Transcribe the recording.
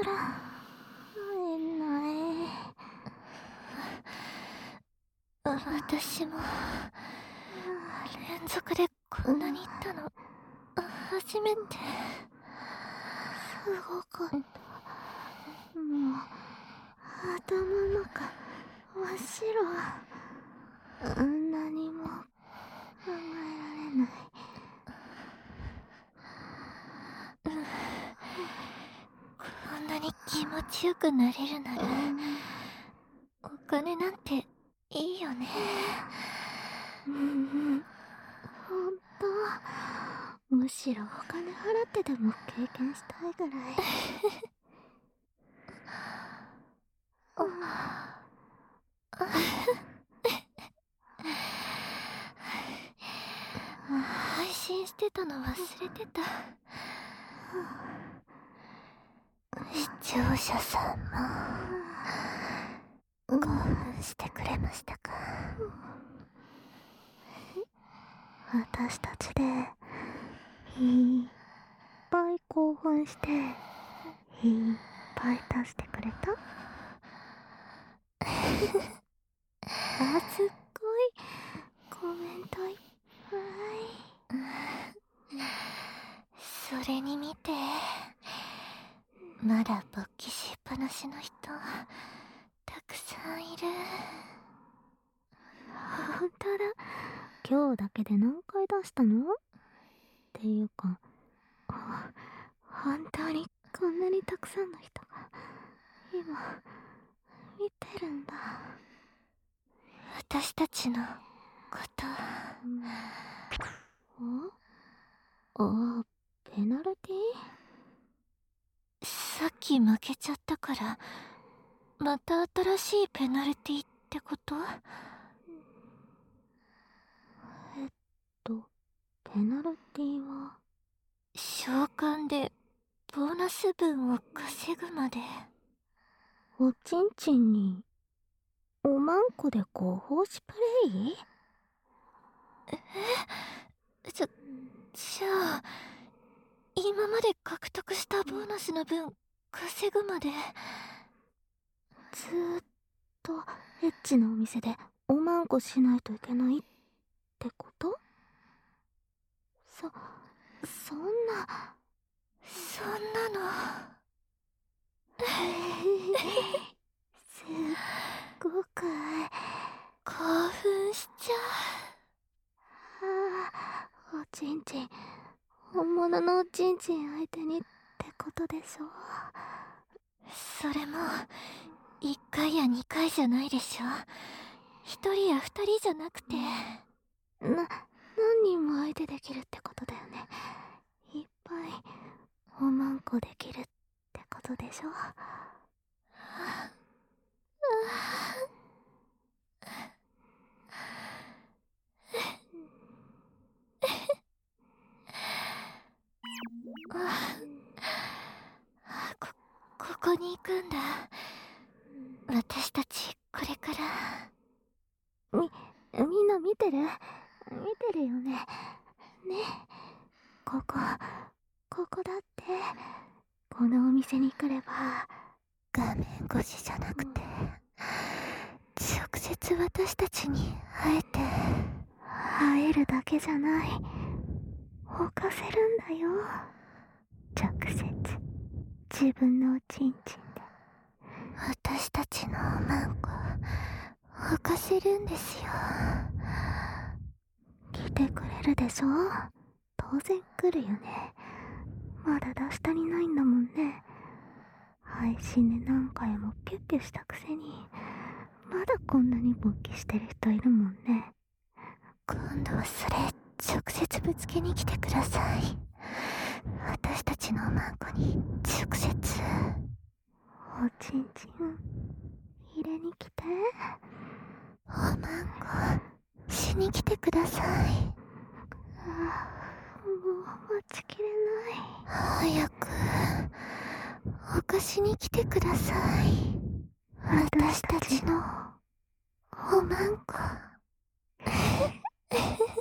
ら会えない。 私も連続でこんなに行ったの初めて。 すごかった。もう頭の中真っ白。何も考えられない。 こんなに気持ちよくなれるならお金なんていいよね。 ほんと、むしろお金払ってでも経験したいぐらい。 配信してたの忘れてた。視聴者さんも興奮してくれましたか？ 私たちでいっぱい興奮していっぱい出してくれた？すっごいコメントいっぱそれに見て、まだ勃起しっぱなしの人たくさんいる。 ほんとだ。今日だけで何回出したの？っていうか、本当にこんなにたくさんの人が今見てるんだ。 私たちのこと。 ペナルティ？ さっき負けちゃったからまた新しいペナルティってこと？ ペナルティは召喚でボーナス分を稼ぐまで。 おちんちんにおまんこでご奉仕プレイ？ じゃあ今まで獲得したボーナスの分稼ぐまで。 ずーっとエッチなお店でおまんこしないといけないってこと？そんなのすっごく興奮しちゃおちんちん、本物のおちんちん相手にってことでしょ？ それも1回や2回じゃないでしょ。1人や2人じゃなくて何人も相手できるってことだよね。いっぱいおまんこできるってことでしょ？ ここに行くんだ。私たちこれからみんな見てるよね。ね、ここだって。このお店に来れば画面越しじゃなくて直接私たちに会えるだけじゃない、犯せるんだよ。直接自分のおちんちんで私たちのおまんこ犯せるんですよ。 来てくれるでしょ？当然来るよね。まだ出したりないんだもんね。配信で何回もキュッキュしたくせにまだこんなに勃起してる人いるもんね。 今度はそれ直接ぶつけに来てください。私たちのおまんこに直接おちんちん入れに来て。 おまんこしに来てください。 もう待ちきれない。 早く犯しに来てください。私たちのおまんこ